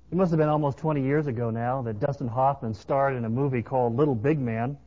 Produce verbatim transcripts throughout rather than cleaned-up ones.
It must have been almost twenty years ago now that Dustin Hoffman starred in a movie called Little Big Man.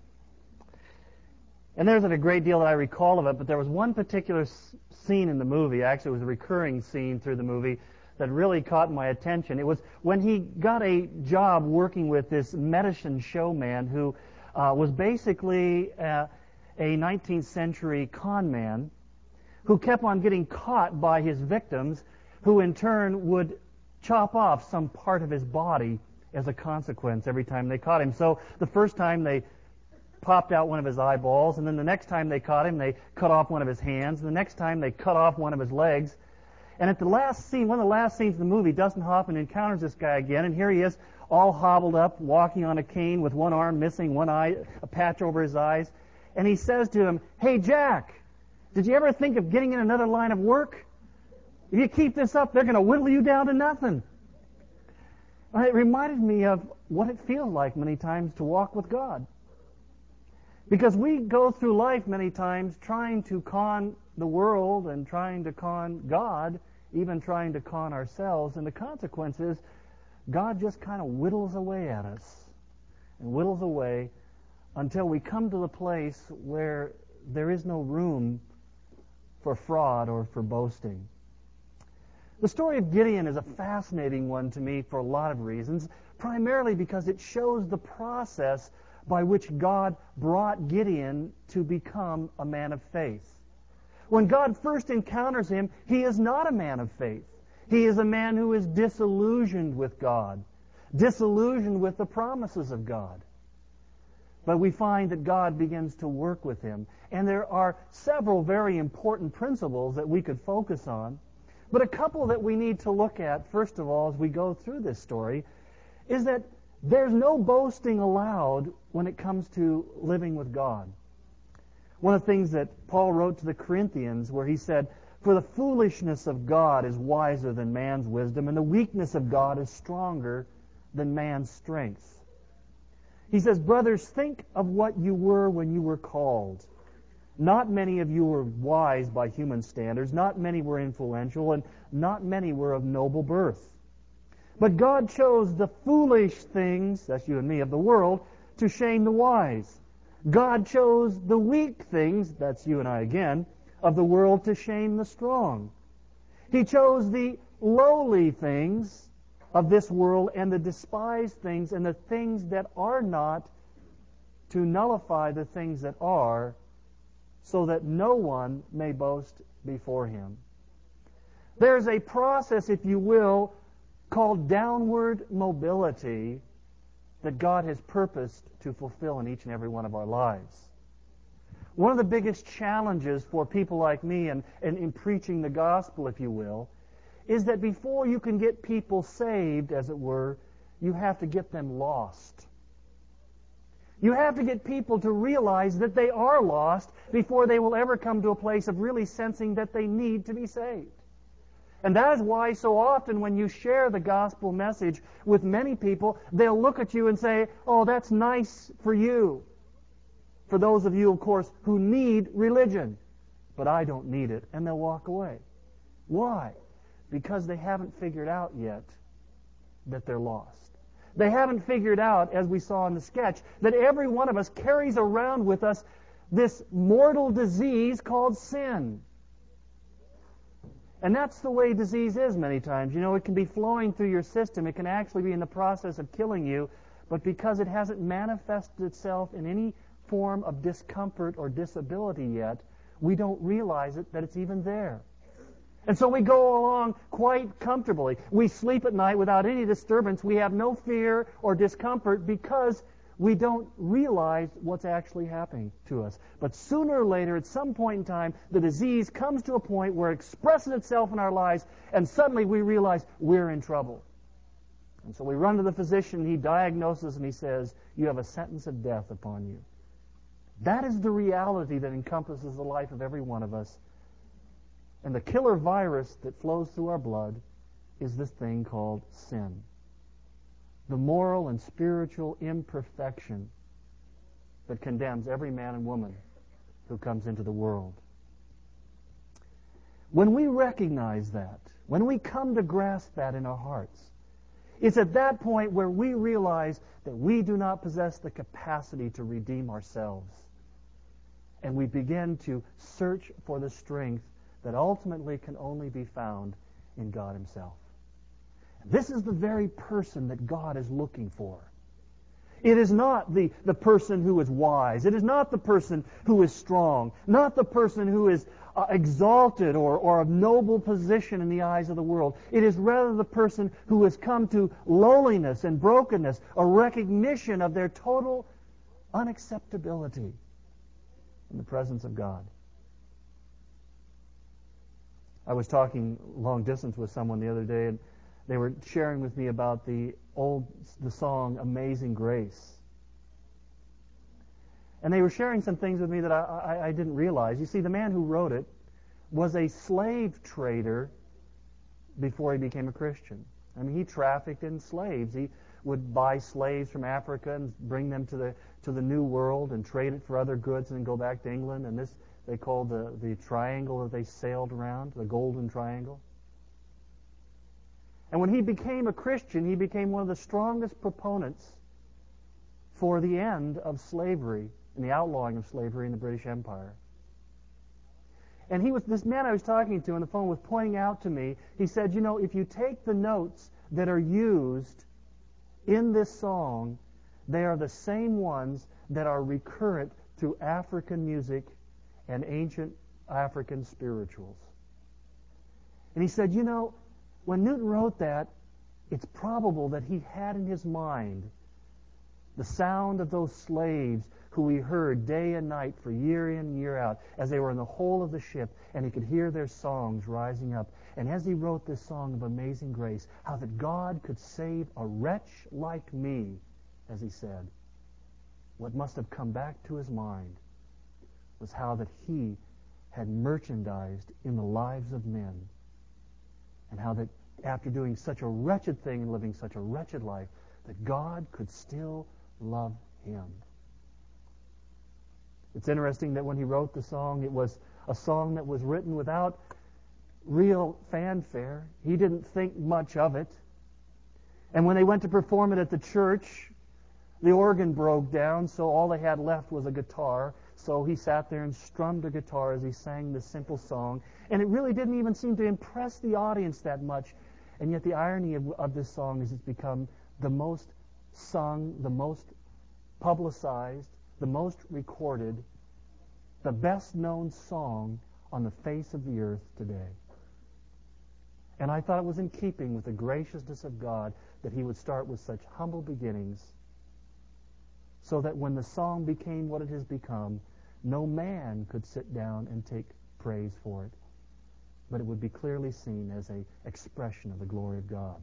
And there isn't a great deal that I recall of it, but there was one particular s- scene in the movie, actually it was a recurring scene through the movie, that really caught my attention. It was when he got a job working with this medicine showman who uh, was basically uh, a nineteenth century con man who kept on getting caught by his victims, who in turn would chop off some part of his body as a consequence every time they caught him. So the first time they popped out one of his eyeballs, and then the next time they caught him, they cut off one of his hands, and the next time they cut off one of his legs. And at the last scene, one of the last scenes of the movie, Dustin Hoffman encounters this guy again, and here he is, all hobbled up, walking on a cane with one arm missing, one eye, a patch over his eyes. And he says to him, "Hey, Jack, did you ever think of getting in another line of work? If you keep this up, they're going to whittle you down to nothing." Well, it reminded me of what it feels like many times to walk with God. Because we go through life many times trying to con the world and trying to con God, even trying to con ourselves, and the consequence is God just kind of whittles away at us and whittles away until we come to the place where there is no room for fraud or for boasting. The story of Gideon is a fascinating one to me for a lot of reasons, primarily because it shows the process by which God brought Gideon to become a man of faith. When God first encounters him, he is not a man of faith. He is a man who is disillusioned with God, disillusioned with the promises of God. But we find that God begins to work with him. And there are several very important principles that we could focus on. But a couple that we need to look at, first of all, as we go through this story, is that there's no boasting allowed when it comes to living with God. One of the things that Paul wrote to the Corinthians, where he said, "For the foolishness of God is wiser than man's wisdom, and the weakness of God is stronger than man's strength." He says, "Brothers, think of what you were when you were called. Not many of you were wise by human standards, not many were influential, and not many were of noble birth. But God chose the foolish things," that's you and me, "of the world to shame the wise. God chose the weak things," that's you and I again, "of the world to shame the strong. He chose the lowly things of this world and the despised things and the things that are not to nullify the things that are, so that no one may boast before him." There's a process, if you will, called downward mobility that God has purposed to fulfill in each and every one of our lives. One of the biggest challenges for people like me and, and in preaching the gospel, if you will, is that before you can get people saved, as it were, you have to get them lost. You have to get people to realize that they are lost before they will ever come to a place of really sensing that they need to be saved. And that is why so often when you share the gospel message with many people, they'll look at you and say, "Oh, that's nice for you." For those of you, of course, who need religion. "But I don't need it." And they'll walk away. Why? Because they haven't figured out yet that they're lost. They haven't figured out, as we saw in the sketch, that every one of us carries around with us this mortal disease called sin. And that's the way disease is many times. You know, it can be flowing through your system. It can actually be in the process of killing you. But because it hasn't manifested itself in any form of discomfort or disability yet, we don't realize it, that it's even there. And so we go along quite comfortably. We sleep at night without any disturbance. We have no fear or discomfort because we don't realize what's actually happening to us. But sooner or later, at some point in time, the disease comes to a point where it expresses itself in our lives, and suddenly we realize we're in trouble. And so we run to the physician, he diagnoses, and he says, "You have a sentence of death upon you." That is the reality that encompasses the life of every one of us. And the killer virus that flows through our blood is this thing called sin. The moral and spiritual imperfection that condemns every man and woman who comes into the world. When we recognize that, when we come to grasp that in our hearts, It's at that point where we realize that we do not possess the capacity to redeem ourselves. And we begin to search for the strength that ultimately can only be found in God Himself. This is the very person that God is looking for. It is not the, the person who is wise. It is not the person who is strong. Not the person who is uh, exalted or, or of noble position in the eyes of the world. It is rather the person who has come to lowliness and brokenness, a recognition of their total unacceptability in the presence of God. I was talking long distance with someone the other day, and they were sharing with me about the old the song Amazing Grace. And they were sharing some things with me that I, I, I didn't realize. You see, the man who wrote it was a slave trader before he became a Christian. I mean, he trafficked in slaves. He would buy slaves from Africa and bring them to the to the New World and trade it for other goods and then go back to England. And this they called the, the triangle that they sailed around, the Golden Triangle. And when he became a Christian, he became one of the strongest proponents for the end of slavery and the outlawing of slavery in the British Empire. And he was this man I was talking to on the phone was pointing out to me, he said, you know, if you take the notes that are used in this song, they are the same ones that are recurrent through African music and ancient African spirituals. And he said, you know, when Newton wrote that, it's probable that he had in his mind the sound of those slaves who he heard day and night for year in, year out, as they were in the whole of the ship, and he could hear their songs rising up. And as he wrote this song of Amazing Grace, how that God could save a wretch like me, as he said, what must have come back to his mind was how that he had merchandised in the lives of men, and how that after doing such a wretched thing and living such a wretched life, that God could still love him. It's interesting that when he wrote the song, it was a song that was written without real fanfare. He didn't think much of it. And when they went to perform it at the church, the organ broke down, so all they had left was a guitar. So he sat there and strummed a guitar as he sang this simple song. And it really didn't even seem to impress the audience that much. And yet the irony of, of this song is it's become the most sung, the most publicized, the most recorded, the best known song on the face of the earth today. And I thought it was in keeping with the graciousness of God that he would start with such humble beginnings, so that when the song became what it has become, no man could sit down and take praise for it, but it would be clearly seen as an expression of the glory of God.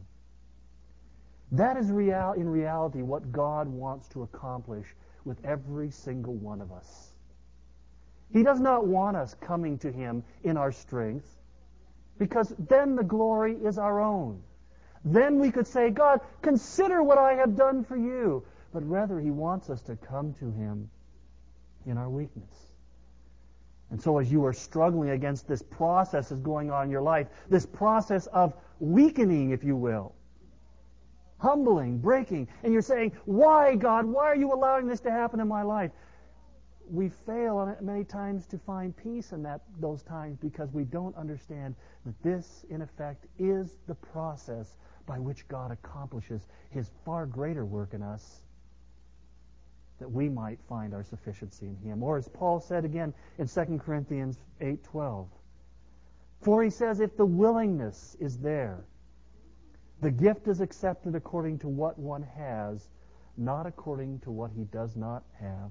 That is real, in reality what God wants to accomplish with every single one of us. He does not want us coming to him in our strength, because then the glory is our own. Then we could say, God, consider what I have done for you. But rather, he wants us to come to him in our weakness. And so as you are struggling against this process that's going on in your life, this process of weakening, if you will, humbling, breaking, and you're saying, why, God, why are you allowing this to happen in my life? We fail many times to find peace in that those times because we don't understand that this, in effect, is the process by which God accomplishes his far greater work in us, that we might find our sufficiency in him. Or as Paul said again in Second Corinthians eight twelve, for he says, if the willingness is there, the gift is accepted according to what one has, not according to what he does not have.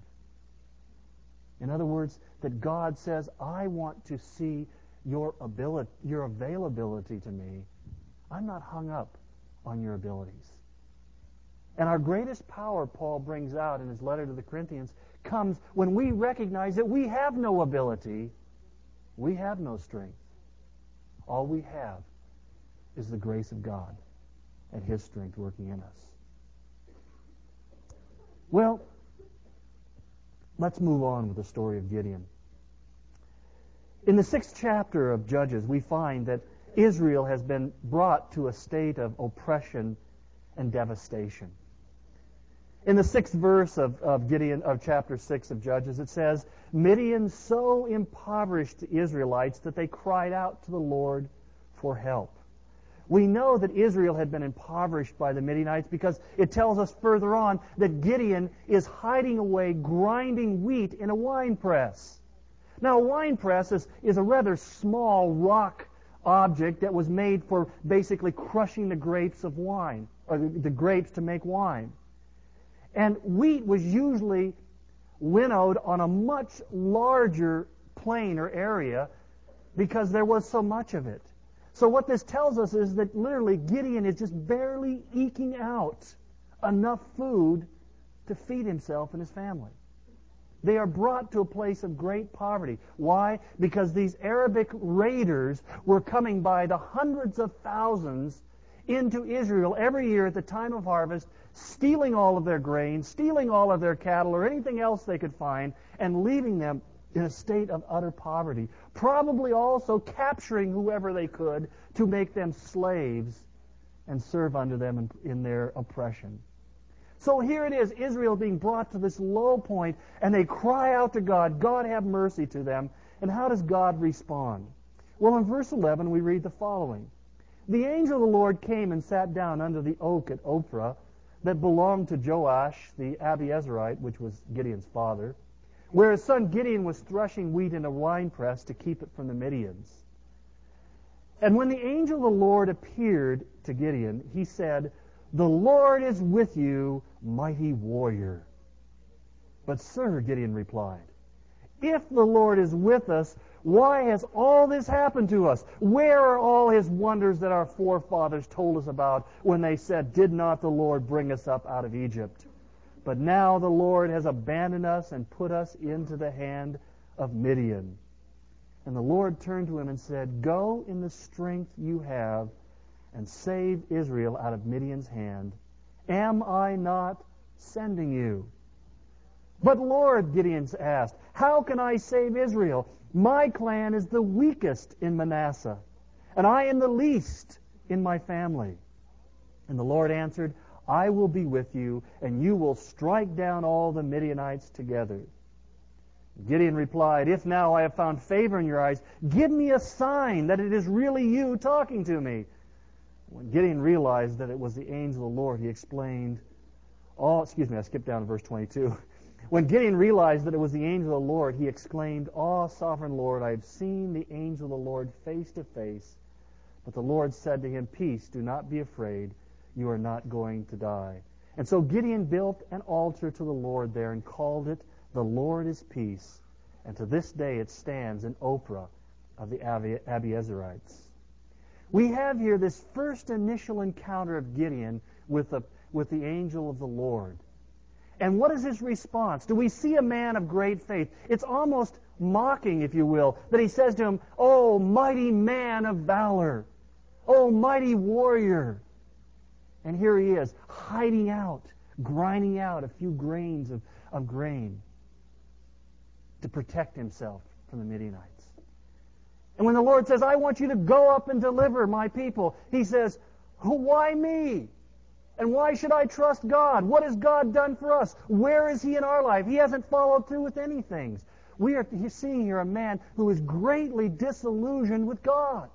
In other words, that God says, I want to see your ability, your availability to me. I'm not hung up on your abilities. And our greatest power, Paul brings out in his letter to the Corinthians, comes when we recognize that we have no ability, we have no strength. All we have is the grace of God and his strength working in us. Well, let's move on with the story of Gideon. In the sixth chapter of Judges, we find that Israel has been brought to a state of oppression and devastation. In the sixth verse of, of Gideon of chapter six of Judges, it says, Midian so impoverished the Israelites that they cried out to the Lord for help. We know that Israel had been impoverished by the Midianites because it tells us further on that Gideon is hiding away grinding wheat in a wine press. Now, a wine press is, is a rather small rock object that was made for basically crushing the grapes of wine, or the, the grapes to make wine. And wheat was usually winnowed on a much larger plain or area because there was so much of it. So what this tells us is that literally Gideon is just barely eking out enough food to feed himself and his family. They are brought to a place of great poverty. Why? Because these Arabic raiders were coming by the hundreds of thousands into Israel every year at the time of harvest, stealing all of their grain, stealing all of their cattle or anything else they could find, and leaving them in a state of utter poverty, probably also capturing whoever they could to make them slaves and serve under them in, in their oppression. So here it is, Israel being brought to this low point, and they cry out to God, God have mercy to them. And how does God respond? Well, in verse eleven we read the following. The angel of the Lord came and sat down under the oak at Ophrah that belonged to Joash the Abiezrite, which was Gideon's father, where his son Gideon was threshing wheat in a winepress to keep it from the Midians. And when the angel of the Lord appeared to Gideon, he said, The Lord is with you, mighty warrior. But sir, Gideon replied, if the Lord is with us, why has all this happened to us? Where are all his wonders that our forefathers told us about when they said, did not the Lord bring us up out of Egypt? But now the Lord has abandoned us and put us into the hand of Midian. And the Lord turned to him and said, Go in the strength you have and save Israel out of Midian's hand. Am I not sending you? But Lord, Gideon asked, how can I save Israel? My clan is the weakest in Manasseh, and I am the least in my family. And the Lord answered, I will be with you, and you will strike down all the Midianites together. Gideon replied, if now I have found favor in your eyes, give me a sign that it is really you talking to me. When Gideon realized that it was the angel of the Lord, he explained, oh, excuse me, I skipped down to verse twenty-two. When Gideon realized that it was the angel of the Lord, he exclaimed, Oh, sovereign Lord, I have seen the angel of the Lord face to face. But the Lord said to him, Peace, do not be afraid. You are not going to die. And so Gideon built an altar to the Lord there and called it, The Lord is Peace. And to this day it stands in Ophrah of the Abiezrites. We have here this first initial encounter of Gideon with the, with the angel of the Lord. And what is his response? Do we see a man of great faith? It's almost mocking, if you will, that he says to him, Oh, mighty man of valor. Oh, mighty warrior. And here he is, hiding out, grinding out a few grains of, of grain to protect himself from the Midianites. And when the Lord says, I want you to go up and deliver my people, he says, why me? And why should I trust God? What has God done for us? Where is he in our life? He hasn't followed through with anything. We are seeing here a man who is greatly disillusioned with God.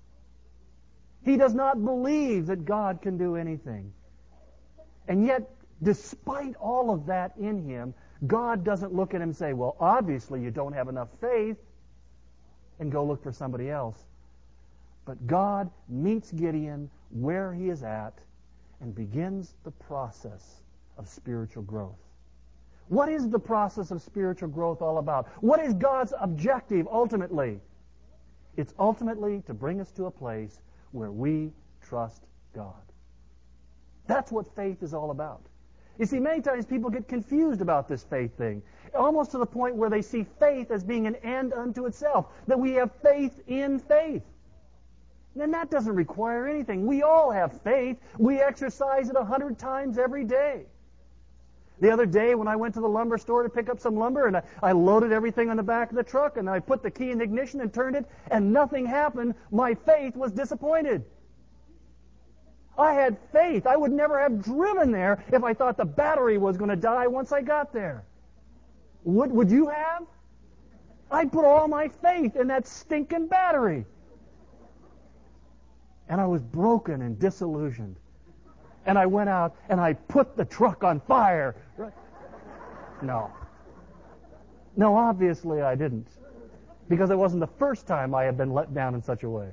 He does not believe that God can do anything. And yet, despite all of that in him, God doesn't look at him and say, well, obviously you don't have enough faith, and go look for somebody else. But God meets Gideon where he is at and begins the process of spiritual growth. What is the process of spiritual growth all about? What is God's objective ultimately? It's ultimately to bring us to a place where we trust God. That's what faith is all about. You see, many times people get confused about this faith thing, almost to the point where they see faith as being an end unto itself, that we have faith in faith. And that doesn't require anything. We all have faith. We exercise it a hundred times every day. The other day when I went to the lumber store to pick up some lumber, and I, I loaded everything on the back of the truck, and I put the key in the ignition and turned it, and nothing happened, my faith was disappointed. I had faith. I would never have driven there if I thought the battery was going to die once I got there. Would, would you have? I'd put all my faith in that stinking battery. And I was broken and disillusioned. And I went out and I put the truck on fire. No. No, obviously I didn't. Because it wasn't the first time I had been let down in such a way.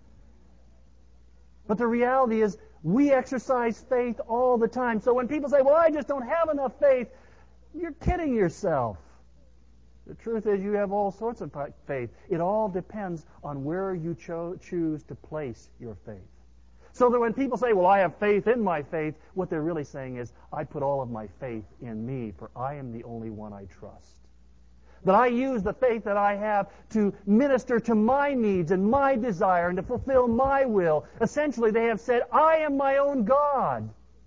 But the reality is, we exercise faith all the time. So when people say, well, I just don't have enough faith, you're kidding yourself. The truth is, you have all sorts of faith. It all depends on where you cho- choose to place your faith. So that when people say, well, I have faith in my faith, what they're really saying is, I put all of my faith in me, for I am the only one I trust. That I use the faith that I have to minister to my needs and my desire and to fulfill my will. Essentially, they have said, I am my own God.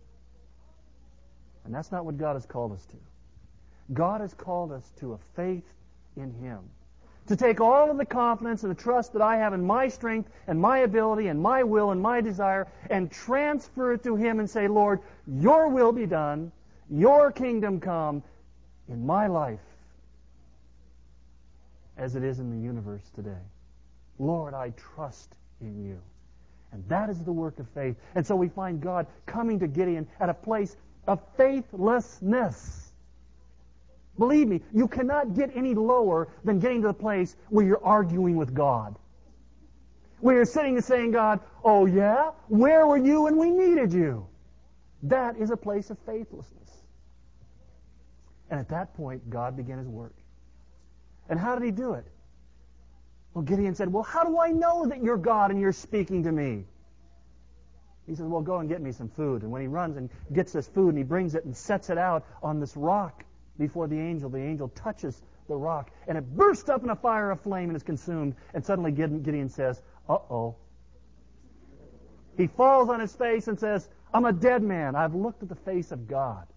And that's not what God has called us to. God has called us to a faith in Him. To take all of the confidence and the trust that I have in my strength and my ability and my will and my desire and transfer it to Him and say, Lord, your will be done, your kingdom come in my life as it is in the universe today. Lord, I trust in you. And that is the work of faith. And so we find God coming to Gideon at a place of faithlessness. Believe me, you cannot get any lower than getting to the place where you're arguing with God. Where you're sitting and saying, God, oh yeah? Where were you when we needed you? That is a place of faithlessness. And at that point, God began His work. And how did He do it? Well, Gideon said, well, how do I know that you're God and you're speaking to me? He says, well, go and get me some food. And when he runs and gets this food and he brings it and sets it out on this rock before the angel, the angel touches the rock and it bursts up in a fire of flame and is consumed. And suddenly Gideon says, uh-oh. He falls on his face and says, I'm a dead man. I've looked at the face of God.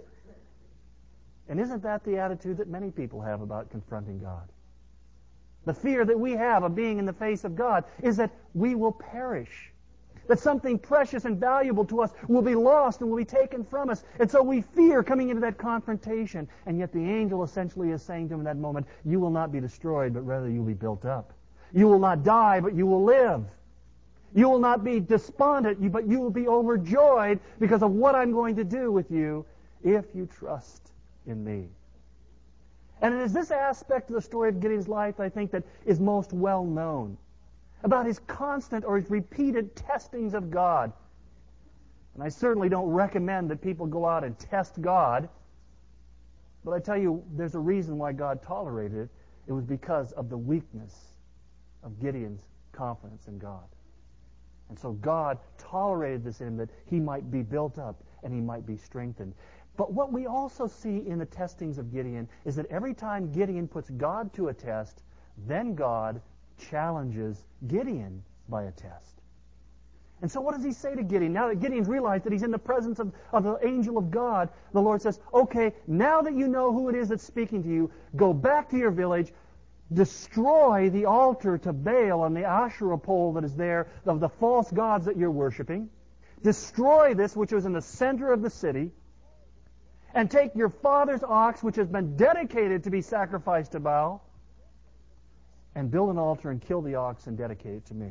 And isn't that the attitude that many people have about confronting God? The fear that we have of being in the face of God is that we will perish. That something precious and valuable to us will be lost and will be taken from us. And so we fear coming into that confrontation. And yet the angel essentially is saying to him in that moment, you will not be destroyed, but rather you will be built up. You will not die, but you will live. You will not be despondent, but you will be overjoyed because of what I'm going to do with you if you trust in me. And it is this aspect of the story of Gideon's life, I think, that is most well known. About his constant or his repeated testings of God. And I certainly don't recommend that people go out and test God. But I tell you, there's a reason why God tolerated it. It was because of the weakness of Gideon's confidence in God. And so God tolerated this in him that he might be built up and he might be strengthened. But what we also see in the testings of Gideon is that every time Gideon puts God to a test, then God challenges Gideon by a test. And so what does he say to Gideon? Now that Gideon's realized that he's in the presence of, of the angel of God, the Lord says, okay, now that you know who it is that's speaking to you, go back to your village, destroy the altar to Baal on the Asherah pole that is there, of the false gods that you're worshiping. Destroy this, which was in the center of the city, and take your father's ox, which has been dedicated to be sacrificed to Baal, and build an altar and kill the ox and dedicate it to me.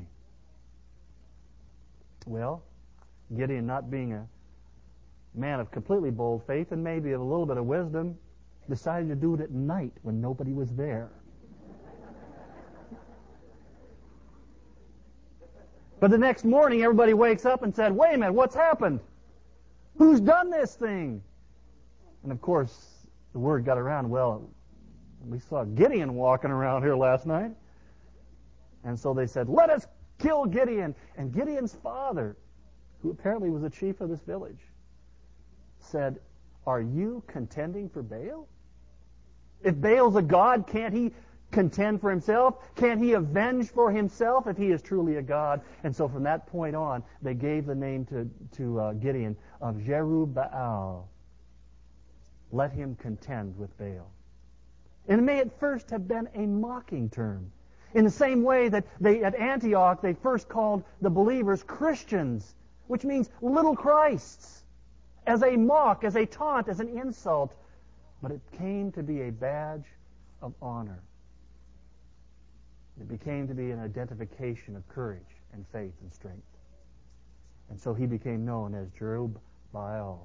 Well, Gideon, not being a man of completely bold faith and maybe of a little bit of wisdom, decided to do it at night when nobody was there. But the next morning, everybody wakes up and said, wait a minute, what's happened? Who's done this thing? And of course, the word got around, well, we saw Gideon walking around here last night. And so they said, let us kill Gideon. And Gideon's father, who apparently was the chief of this village, said, are you contending for Baal? If Baal's a god, can't he contend for himself? Can't he avenge for himself if he is truly a god? And so from that point on, they gave the name to, to uh, Gideon of Jerubbaal. Let him contend with Baal. And it may at first have been a mocking term. In the same way that they at Antioch, they first called the believers Christians which means little Christs, as a mock, as a taunt, as an insult. But it came to be a badge of honor. It became to be an identification of courage and faith and strength. And so he became known as Jerubbaal.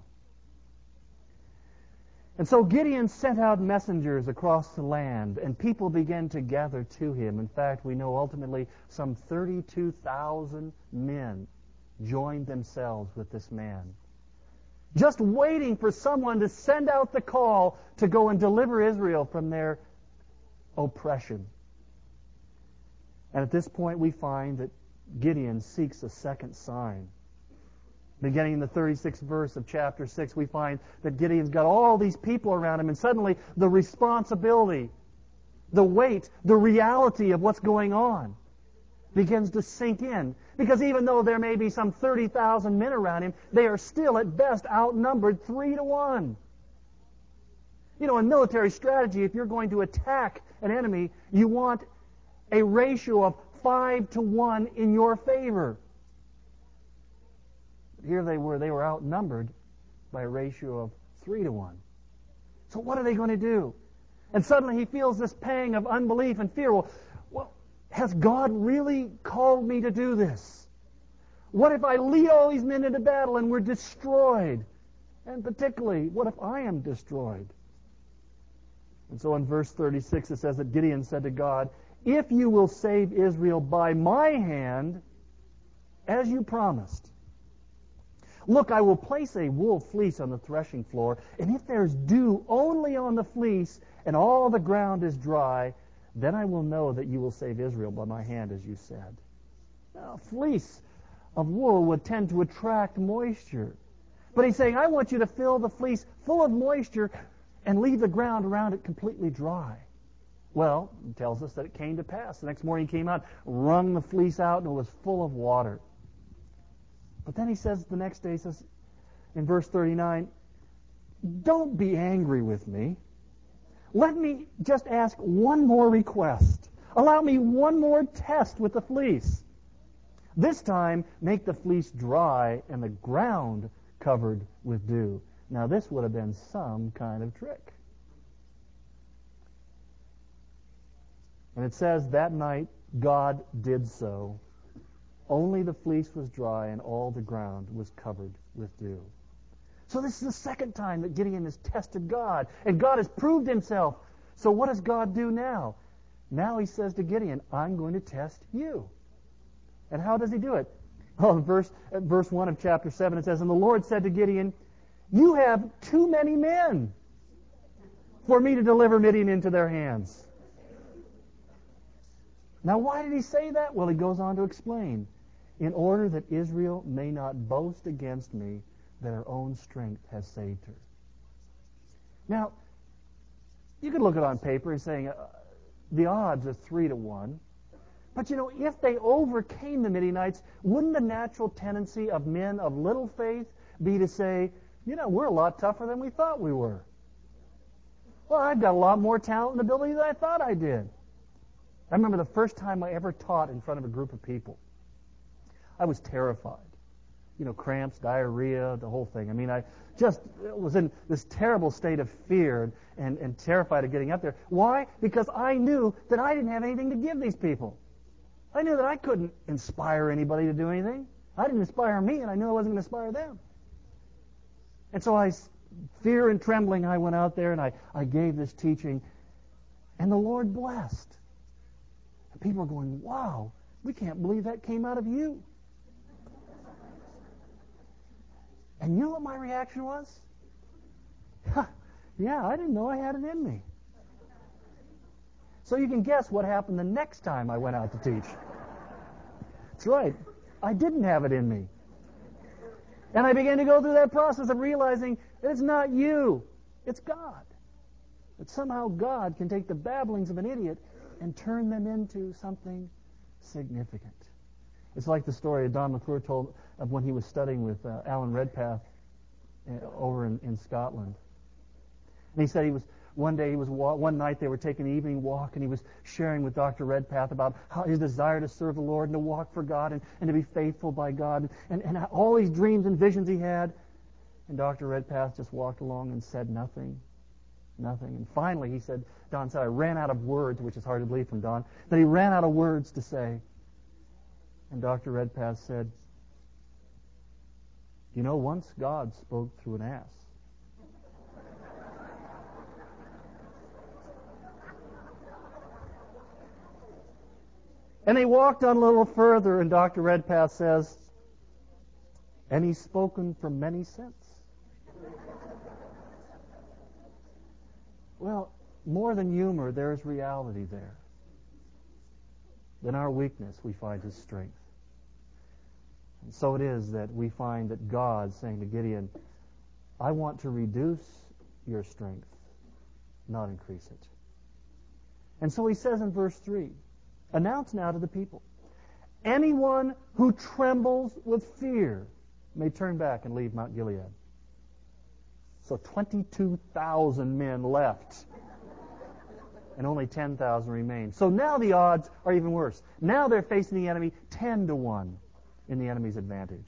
And so Gideon sent out messengers across the land, and people began to gather to him. In fact, we know ultimately some thirty-two thousand men joined themselves with this man, just waiting for someone to send out the call to go and deliver Israel from their oppression. And at this point we find that Gideon seeks a second sign. Beginning in the thirty-sixth verse of chapter six, we find that Gideon's got all these people around him, and suddenly the responsibility, the weight, the reality of what's going on begins to sink in. Because even though there may be some thirty thousand men around him, they are still at best outnumbered three to one. You know, in military strategy, if you're going to attack an enemy, you want a ratio of five to one in your favor. Here they were, they were outnumbered by a ratio of three to one. So what are they going to do? And suddenly he feels this pang of unbelief and fear. Well, well, has God really called me to do this? What if I lead all these men into battle and we're destroyed? And particularly, what if I am destroyed? And so in verse thirty-six it says that Gideon said to God, "If you will save Israel by my hand, as you promised, look, I will place a wool fleece on the threshing floor, and if there's dew only on the fleece and all the ground is dry, then I will know that you will save Israel by my hand, as you said." Now, a fleece of wool would tend to attract moisture. But he's saying, I want you to fill the fleece full of moisture and leave the ground around it completely dry. Well, it tells us that it came to pass. The next morning he came out, wrung the fleece out, and it was full of water. But then he says the next day, he says in verse thirty-nine, "Don't be angry with me. Let me just ask one more request. Allow me one more test with the fleece. This time, make the fleece dry and the ground covered with dew." Now, this would have been some kind of trick. And it says that night God did so. Only the fleece was dry and all the ground was covered with dew. So this is the second time that Gideon has tested God, and God has proved himself. So what does God do now? Now he says to Gideon, I'm going to test you. And how does he do it? Oh, verse, verse one of chapter seven, it says, "And the Lord said to Gideon, you have too many men for me to deliver Midian into their hands." Now, why did he say that? Well, he goes on to explain. "In order that Israel may not boast against me that her own strength has saved her." Now, you could look at it on paper and saying uh, the odds are three to one. But, you know, if they overcame the Midianites, wouldn't the natural tendency of men of little faith be to say, you know, we're a lot tougher than we thought we were. Well, I've got a lot more talent and ability than I thought I did. I remember the first time I ever taught in front of a group of people. I was terrified. You know, cramps, diarrhea, the whole thing. I mean, I just was in this terrible state of fear and, and terrified of getting up there. Why? Because I knew that I didn't have anything to give these people. I knew that I couldn't inspire anybody to do anything. I didn't inspire me, and I knew I wasn't going to inspire them. And so I, fear and trembling, I went out there and I, I gave this teaching, and the Lord blessed. And people are going, wow, we can't believe that came out of you. And you know what my reaction was? Yeah, I didn't know I had it in me. So you can guess what happened the next time I went out to teach. That's right. I didn't have it in me. And I began to go through that process of realizing that it's not you, it's God. That somehow God can take the babblings of an idiot and turn them into something significant. It's like the story Don McClure told of when he was studying with uh, Alan Redpath uh, over in, in Scotland. And he said he was one day he was wa- one night they were taking an evening walk, and he was sharing with Doctor Redpath about how his desire to serve the Lord and to walk for God and, and to be faithful by God, and, and all these dreams and visions he had. And Doctor Redpath just walked along and said nothing. Nothing. And finally he said, Don said, I ran out of words, which is hard to believe from Don, that he ran out of words to say. And Doctor Redpath said, you know, once God spoke through an ass. And they walked on a little further, and Doctor Redpath says, and he's spoken for many since. Well, more than humor, there is reality there. In our weakness, we find his strength. And so it is that we find that God saying to Gideon, I want to reduce your strength, not increase it. And so he says in verse three, announce now to the people, anyone who trembles with fear may turn back and leave Mount Gilead. So twenty-two thousand men left, and only ten thousand remain. So now the odds are even worse. Now they're facing the enemy ten to one in the enemy's advantage.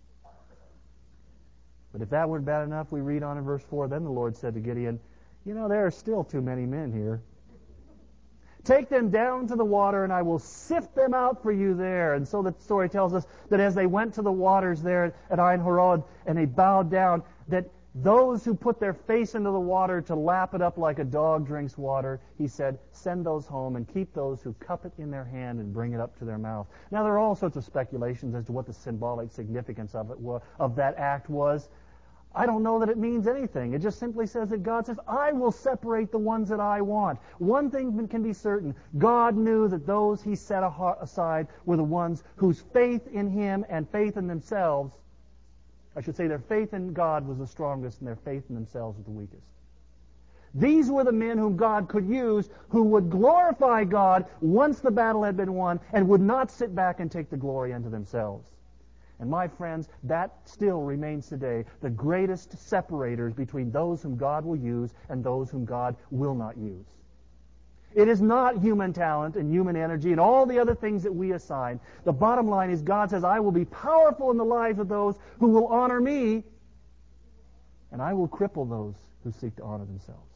But if that weren't bad enough, we read on in verse four, then the Lord said to Gideon, you know, there are still too many men here. Take them down to the water, and I will sift them out for you there. And so the story tells us that as they went to the waters there at Ein Horod, and they bowed down, that those who put their face into the water to lap it up like a dog drinks water, he said, send those home and keep those who cup it in their hand and bring it up to their mouth. Now, there are all sorts of speculations as to what the symbolic significance of it was, of that act was. I don't know that it means anything. It just simply says that God says, I will separate the ones that I want. One thing can be certain. God knew that those he set aside were the ones whose faith in him and faith in themselves, I should say their faith in God was the strongest and their faith in themselves was the weakest. These were the men whom God could use, who would glorify God once the battle had been won and would not sit back and take the glory unto themselves. And my friends, that still remains today the greatest separators between those whom God will use and those whom God will not use. It is not human talent and human energy and all the other things that we assign. The bottom line is God says, I will be powerful in the lives of those who will honor me, and I will cripple those who seek to honor themselves.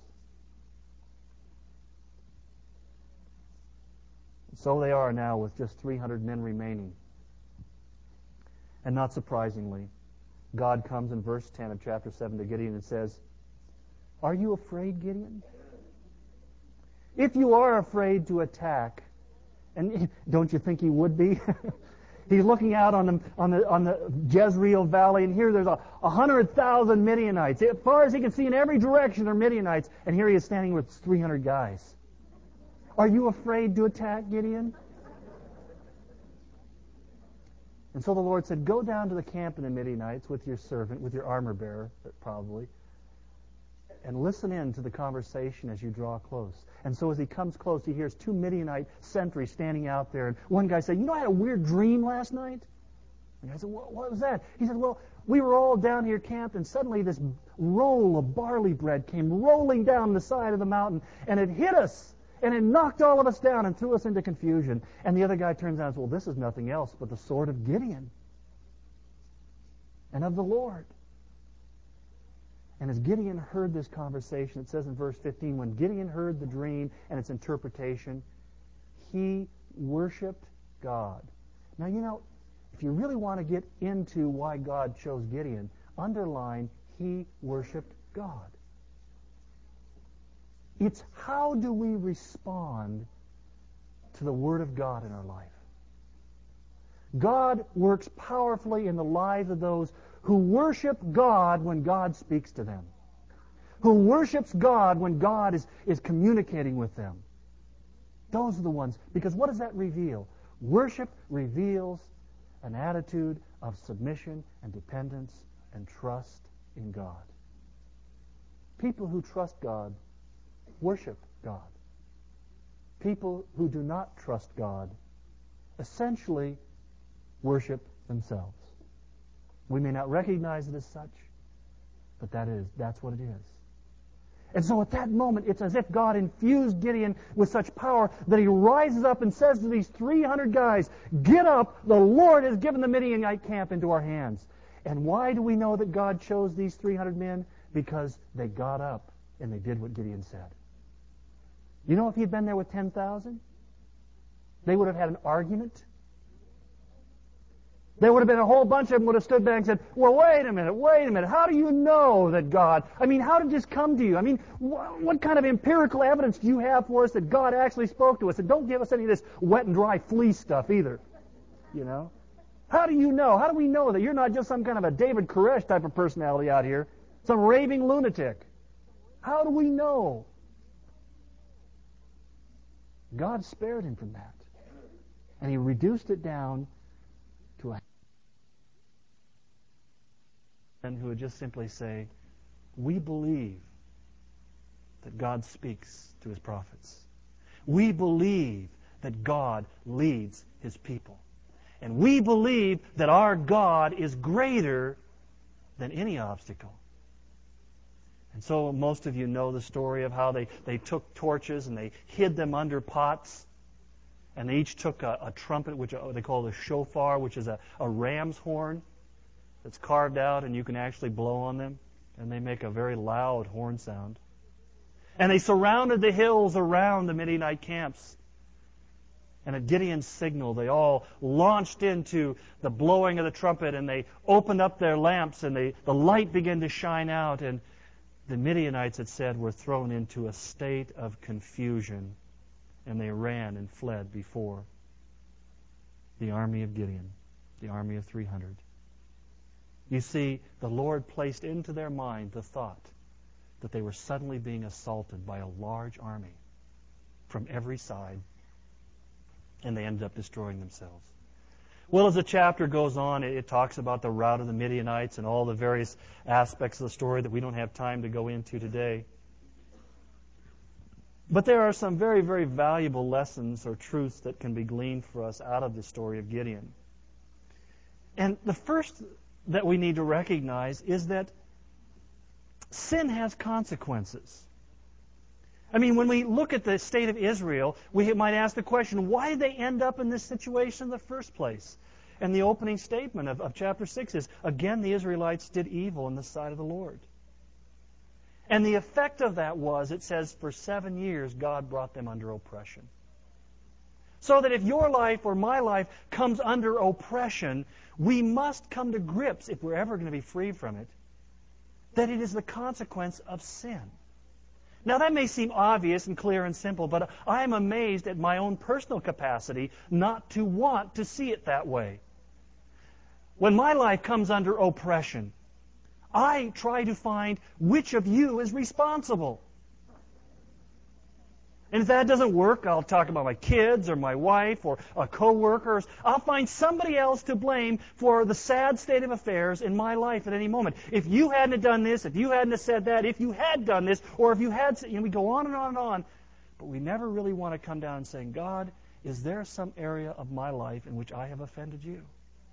So they are now with just three hundred men remaining. And not surprisingly, God comes in verse ten of chapter seven to Gideon and says, are you afraid, Gideon? If you are afraid to attack, and don't you think he would be? He's looking out on the, on the, on the Jezreel Valley, and here there's a, a hundred thousand Midianites. As far as he can see in every direction are Midianites, and here he is standing with three hundred guys. Are you afraid to attack, Gideon? And so the Lord said, go down to the camp of the Midianites with your servant, with your armor bearer, probably, and listen in to the conversation as you draw close. And so as he comes close, he hears two Midianite sentries standing out there. And one guy said, you know, I had a weird dream last night. And I said, what, what was that? He said, well, we were all down here camped, and suddenly this roll of barley bread came rolling down the side of the mountain, and it hit us. And it knocked all of us down and threw us into confusion. And the other guy turns out and says, well, this is nothing else but the sword of Gideon and of the Lord. And as Gideon heard this conversation, it says in verse fifteen, when Gideon heard the dream and its interpretation, he worshiped God. Now, you know, if you really want to get into why God chose Gideon, underline, he worshiped God. It's how do we respond to the Word of God in our life. God works powerfully in the lives of those who worship God when God speaks to them, who worships God when God is, is communicating with them. Those are the ones, because what does that reveal? Worship reveals an attitude of submission and dependence and trust in God. People who trust God worship God. People who do not trust God essentially worship themselves. We may not recognize it as such, but that is, that's what it is. And so at that moment, it's as if God infused Gideon with such power that he rises up and says to these three hundred guys, "Get up, the Lord has given the Midianite camp into our hands." And why do we know that God chose these three hundred men? Because they got up and they did what Gideon said. You know, if he'd been there with ten thousand, they would have had an argument. There would have been a whole bunch of them would have stood back and said, "Well, wait a minute, wait a minute. How do you know that God, I mean, how did this come to you? I mean, wh- what kind of empirical evidence do you have for us that God actually spoke to us? And don't give us any of this wet and dry fleece stuff either. You know? How do you know? How do we know that you're not just some kind of a David Koresh type of personality out here? Some raving lunatic? How do we know?" God spared him from that. And he reduced it down to a man who would just simply say, "We believe that God speaks to his prophets. We believe that God leads his people. And we believe that our God is greater than any obstacle." And so most of you know the story of how they, they took torches and they hid them under pots. And they each took a, a trumpet, which they call the shofar, which is a, a ram's horn that's carved out, and you can actually blow on them. And they make a very loud horn sound. And they surrounded the hills around the Midianite camps. And at Gideon's signal, they all launched into the blowing of the trumpet, and they opened up their lamps, and they, the light began to shine out. And the Midianites, it said, were thrown into a state of confusion, and they ran and fled before the army of Gideon, the army of three hundred. You see, the Lord placed into their mind the thought that they were suddenly being assaulted by a large army from every side, and they ended up destroying themselves. Well, as the chapter goes on, it, it talks about the rout of the Midianites and all the various aspects of the story that we don't have time to go into today. But there are some very, very valuable lessons or truths that can be gleaned for us out of the story of Gideon. And the first that we need to recognize is that sin has consequences. I mean, when we look at the state of Israel, we might ask the question, why did they end up in this situation in the first place? And the opening statement of, of chapter six is, again, the Israelites did evil in the sight of the Lord. And the effect of that was, it says, for seven years, God brought them under oppression. So that if your life or my life comes under oppression, we must come to grips, if we're ever going to be free from it, that it is the consequence of sin. Now, that may seem obvious and clear and simple, but I am amazed at my own personal capacity not to want to see it that way. When my life comes under oppression, I try to find which of you is responsible. And if that doesn't work, I'll talk about my kids or my wife or a co-worker. I'll find somebody else to blame for the sad state of affairs in my life at any moment. If you hadn't done this, if you hadn't said that, if you had done this, or if you had, you know, we go on and on and on. But we never really want to come down and say, God, is there some area of my life in which I have offended you?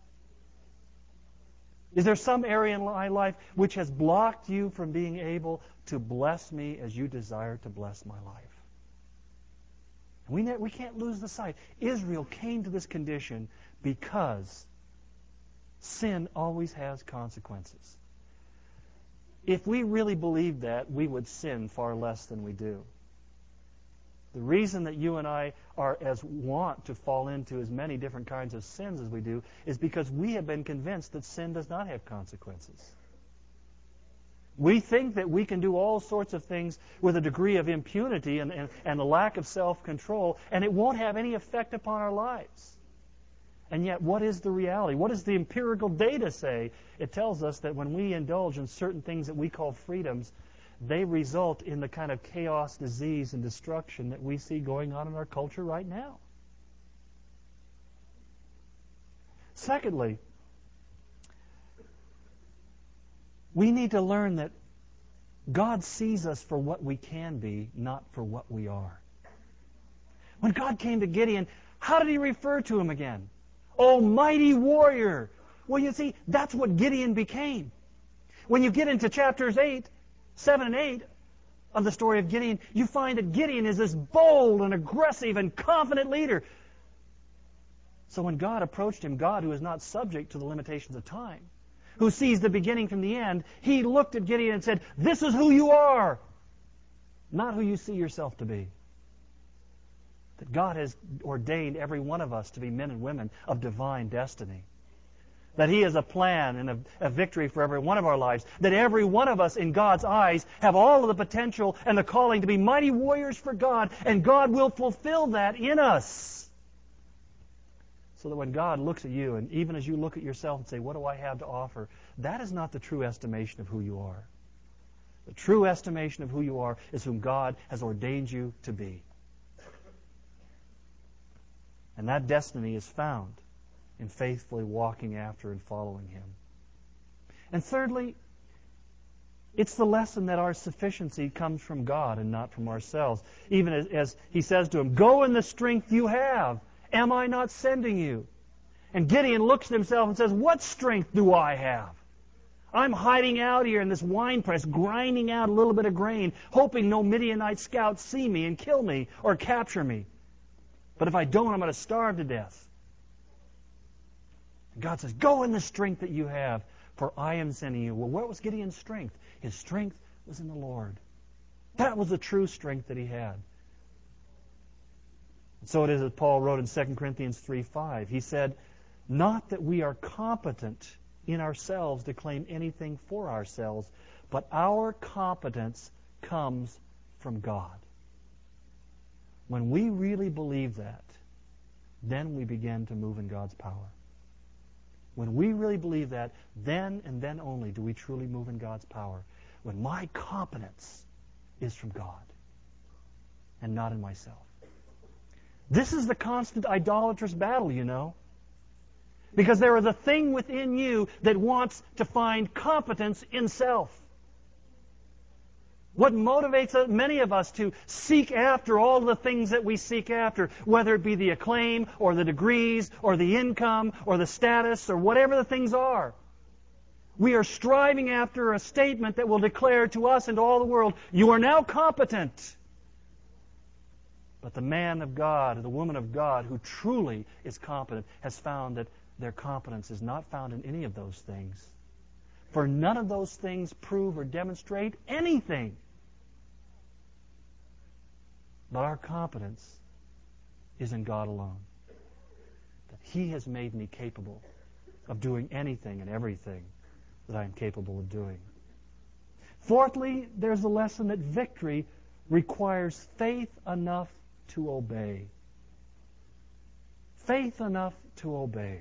Is there some area in my life which has blocked you from being able to bless me as you desire to bless my life? We, ne- we can't lose the sight. Israel came to this condition because sin always has consequences. If we really believed that, we would sin far less than we do. The reason that you and I are as want to fall into as many different kinds of sins as we do is because we have been convinced that sin does not have consequences. We think that we can do all sorts of things with a degree of impunity and, and, and a lack of self-control, and it won't have any effect upon our lives. And yet, what is the reality? What does the empirical data say? It tells us that when we indulge in certain things that we call freedoms, they result in the kind of chaos, disease, and destruction that we see going on in our culture right now. Secondly, we need to learn that God sees us for what we can be, not for what we are. When God came to Gideon, how did he refer to him again? Oh, mighty warrior. Well, you see, that's what Gideon became. When you get into chapters eight, seven and eight of the story of Gideon, you find that Gideon is this bold and aggressive and confident leader. So when God approached him, God, who is not subject to the limitations of time, who sees the beginning from the end, He looked at Gideon and said, "This is who you are, not who you see yourself to be." That God has ordained every one of us to be men and women of divine destiny. That He has a plan and a, a victory for every one of our lives. That every one of us in God's eyes have all of the potential and the calling to be mighty warriors for God, and God will fulfill that in us. So that when God looks at you, and even as you look at yourself and say, "What do I have to offer?" that is not the true estimation of who you are. The true estimation of who you are is whom God has ordained you to be. And that destiny is found in faithfully walking after and following Him. And thirdly, it's the lesson that our sufficiency comes from God and not from ourselves. Even as, as He says to him, "Go in the strength you have. Am I not sending you?" And Gideon looks at himself and says, "What strength do I have? I'm hiding out here in this wine press, grinding out a little bit of grain, hoping no Midianite scouts see me and kill me or capture me. But if I don't, I'm going to starve to death." And God says, "Go in the strength that you have, for I am sending you." Well, what was Gideon's strength? His strength was in the Lord. That was the true strength that he had. So it is as Paul wrote in Second Corinthians three five. He said, "Not that we are competent in ourselves to claim anything for ourselves, but our competence comes from God." When we really believe that, then we begin to move in God's power. When we really believe that, then and then only do we truly move in God's power. When my competence is from God and not in myself. This is the constant idolatrous battle, you know. Because there is a thing within you that wants to find competence in self. What motivates many of us to seek after all the things that we seek after, whether it be the acclaim or the degrees or the income or the status or whatever the things are. We are striving after a statement that will declare to us and to all the world, "You are now competent." But the man of God, the woman of God who truly is competent has found that their competence is not found in any of those things. For none of those things prove or demonstrate anything. But our competence is in God alone. That He has made me capable of doing anything and everything that I am capable of doing. Fourthly, there's the lesson that victory requires faith enough to obey. Faith enough to obey.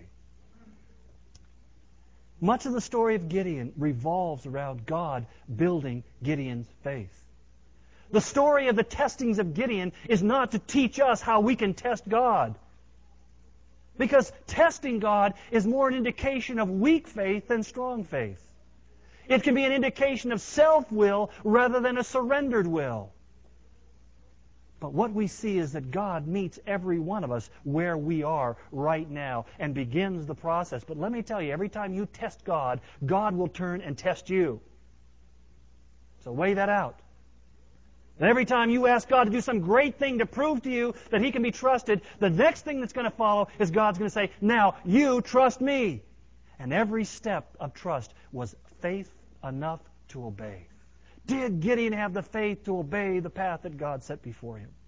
Much of the story of Gideon revolves around God building Gideon's faith. The story of the testings of Gideon is not to teach us how we can test God. Because testing God is more an indication of weak faith than strong faith. It can be an indication of self-will rather than a surrendered will. But what we see is that God meets every one of us where we are right now and begins the process. But let me tell you, every time you test God, God will turn and test you. So weigh that out. And every time you ask God to do some great thing to prove to you that He can be trusted, the next thing that's going to follow is God's going to say, "Now you trust me." And every step of trust was faith enough to obey. Did Gideon have the faith to obey the path that God set before him?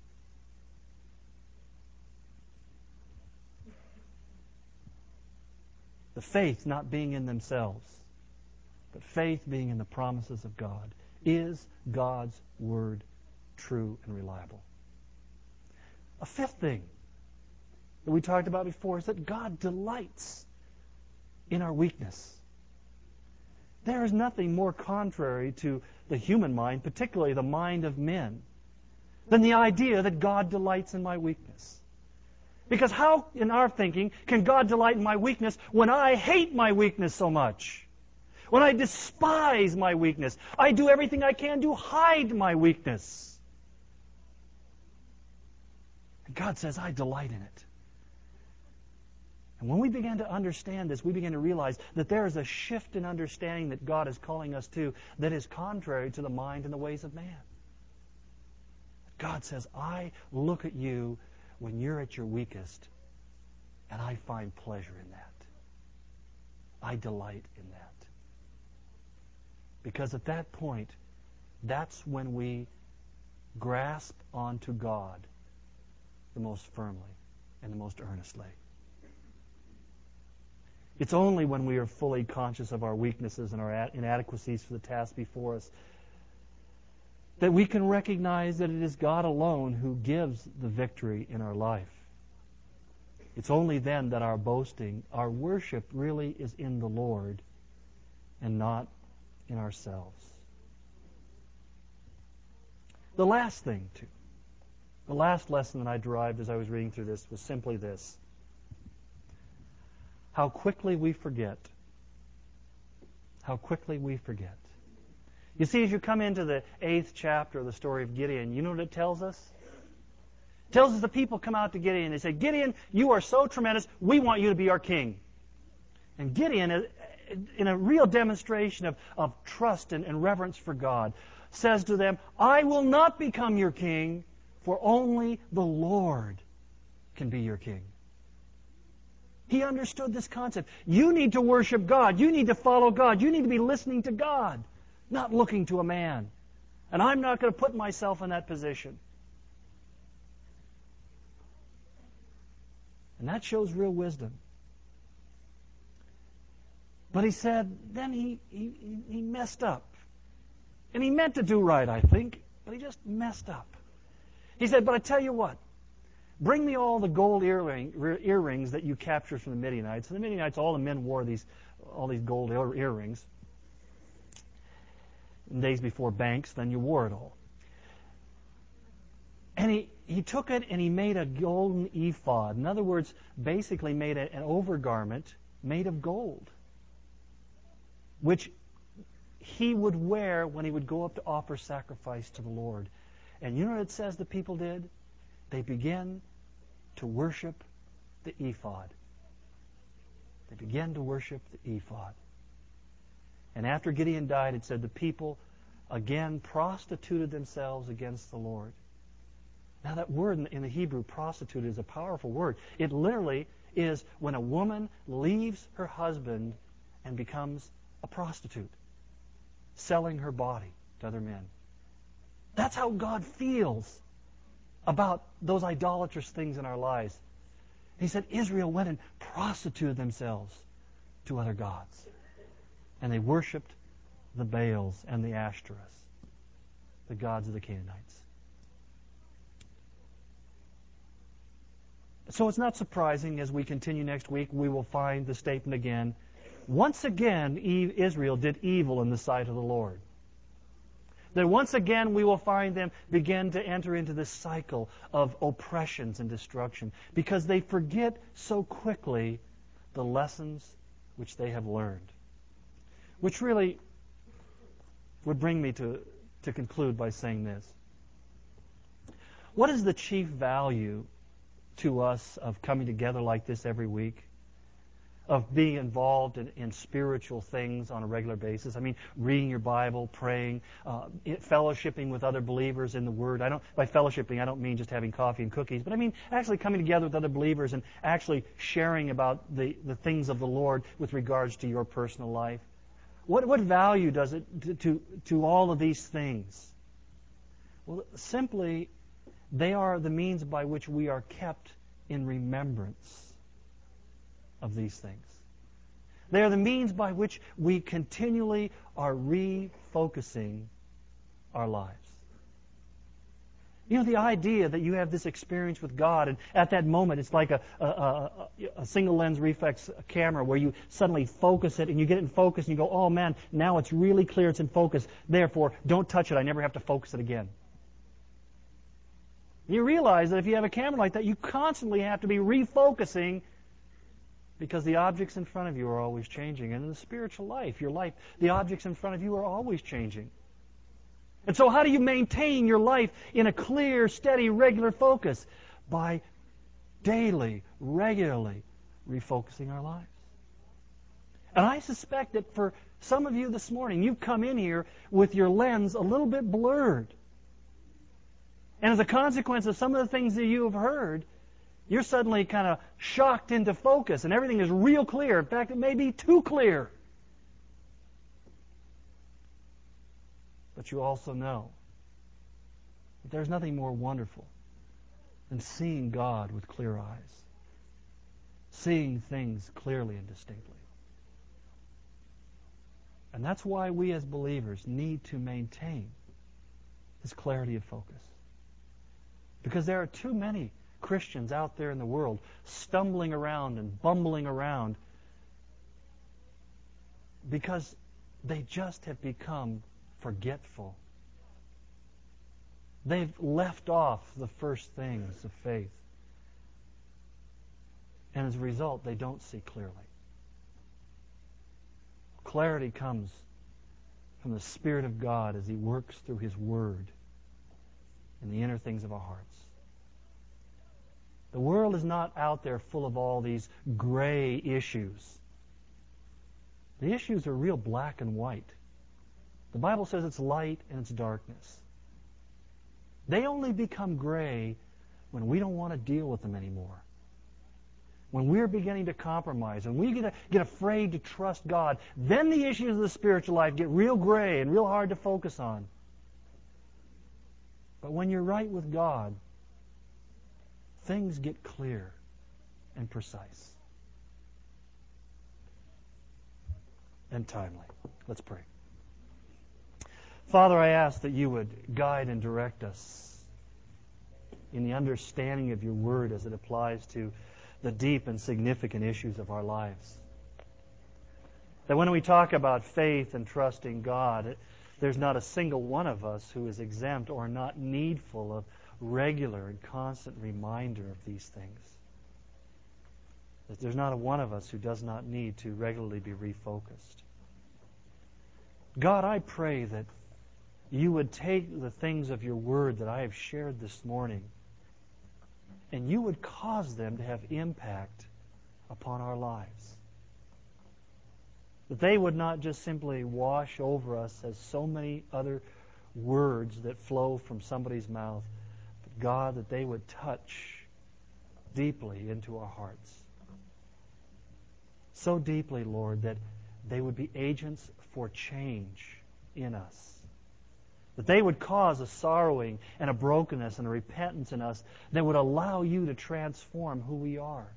The faith not being in themselves, but faith being in the promises of God. Is God's Word true and reliable? A fifth thing that we talked about before is that God delights in our weakness. There is nothing more contrary to the human mind, particularly the mind of men, than the idea that God delights in my weakness. Because how, in our thinking, can God delight in my weakness when I hate my weakness so much? When I despise my weakness? I do everything I can to hide my weakness. And God says, I delight in it. And when we begin to understand this, we begin to realize that there is a shift in understanding that God is calling us to that is contrary to the mind and the ways of man. God says, I look at you when you're at your weakest, and I find pleasure in that. I delight in that. Because at that point, that's when we grasp onto God the most firmly and the most earnestly. It's only when we are fully conscious of our weaknesses and our inadequacies for the task before us that we can recognize that it is God alone who gives the victory in our life. It's only then that our boasting, our worship really is in the Lord and not in ourselves. The last thing, too, the last lesson that I derived as I was reading through this was simply this: how quickly we forget. How quickly we forget. You see, as you come into the eighth chapter of the story of Gideon, you know what it tells us? It tells us the people come out to Gideon and they say, Gideon, you are so tremendous, we want you to be our king. And Gideon, in a real demonstration of, of trust and, and reverence for God, says to them, I will not become your king, for only the Lord can be your king. He understood this concept. You need to worship God. You need to follow God. You need to be listening to God, not looking to a man. And I'm not going to put myself in that position. And that shows real wisdom. But he said, then he, he, he messed up. And he meant to do right, I think, but he just messed up. He said, but I tell you what, bring me all the gold earring, earrings that you captured from the Midianites. And the Midianites, all the men wore these, all these gold ear, earrings. In days before banks, then you wore it all. And he, he took it and he made a golden ephod. In other words, basically made a, an overgarment made of gold, which he would wear when he would go up to offer sacrifice to the Lord. And you know what it says the people did? They began to worship the ephod. They began to worship the ephod. And after Gideon died, it said the people again prostituted themselves against the Lord. Now that word in the Hebrew, prostitute, is a powerful word. It literally is when a woman leaves her husband and becomes a prostitute, selling her body to other men. That's how God feels about those idolatrous things in our lives. He said Israel went and prostituted themselves to other gods. And they worshipped the Baals and the Ashtoreths, the gods of the Canaanites. So it's not surprising as we continue next week, we will find the statement again. Once again, Israel did evil in the sight of the Lord. That once again we will find them begin to enter into this cycle of oppressions and destruction because they forget so quickly the lessons which they have learned. Which really would bring me to, to conclude by saying this. What is the chief value to us of coming together like this every week? Of being involved in, in spiritual things on a regular basis? I mean, reading your Bible, praying, uh, fellowshipping with other believers in the Word. I don't, by fellowshipping, I don't mean just having coffee and cookies, but I mean actually coming together with other believers and actually sharing about the, the things of the Lord with regards to your personal life. What, what value does it to, to, to all of these things? Well, simply, they are the means by which we are kept in remembrance of these things. They are the means by which we continually are refocusing our lives. You know, the idea that you have this experience with God, and at that moment it's like a, a, a, a single lens reflex camera where you suddenly focus it and you get it in focus and you go, oh man, now it's really clear, it's in focus. Therefore, don't touch it. I never have to focus it again. You realize that if you have a camera like that, you constantly have to be refocusing because the objects in front of you are always changing. And in the spiritual life, your life, the objects in front of you are always changing. And so how do you maintain your life in a clear, steady, regular focus? By daily, regularly refocusing our lives. And I suspect that for some of you this morning, you've come in here with your lens a little bit blurred. And as a consequence of some of the things that you have heard, you're suddenly kind of shocked into focus, and everything is real clear. In fact, it may be too clear. But you also know that there's nothing more wonderful than seeing God with clear eyes, seeing things clearly and distinctly. And that's why we as believers need to maintain this clarity of focus. Because there are too many Christians out there in the world stumbling around and bumbling around because they just have become forgetful. They've left off the first things of faith. And as a result, they don't see clearly. Clarity comes from the Spirit of God as He works through His Word in the inner things of our hearts. The world is not out there full of all these gray issues. The issues are real black and white. The Bible says it's light and it's darkness. They only become gray when we don't want to deal with them anymore. When we're beginning to compromise, when we get, get afraid to trust God, then the issues of the spiritual life get real gray and real hard to focus on. But when you're right with God, things get clear and precise and timely. Let's pray. Father, I ask that you would guide and direct us in the understanding of your word as it applies to the deep and significant issues of our lives. That when we talk about faith and trusting God, it, there's not a single one of us who is exempt or not needful of regular and constant reminder of these things. That there's not a one of us who does not need to regularly be refocused. God, I pray that you would take the things of your word that I have shared this morning and you would cause them to have impact upon our lives. That they would not just simply wash over us as so many other words that flow from somebody's mouth, but God, that they would touch deeply into our hearts. So deeply, Lord, that they would be agents for change in us. That they would cause a sorrowing and a brokenness and a repentance in us that would allow you to transform who we are.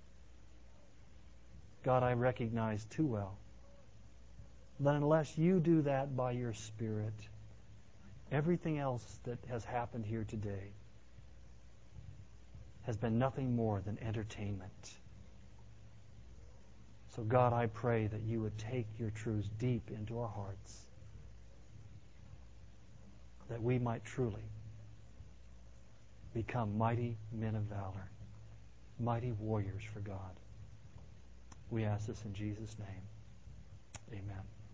God, I recognize too well that unless you do that by your Spirit, everything else that has happened here today has been nothing more than entertainment. So God, I pray that you would take your truths deep into our hearts, that we might truly become mighty men of valor, mighty warriors for God. We ask this in Jesus' name. Amen.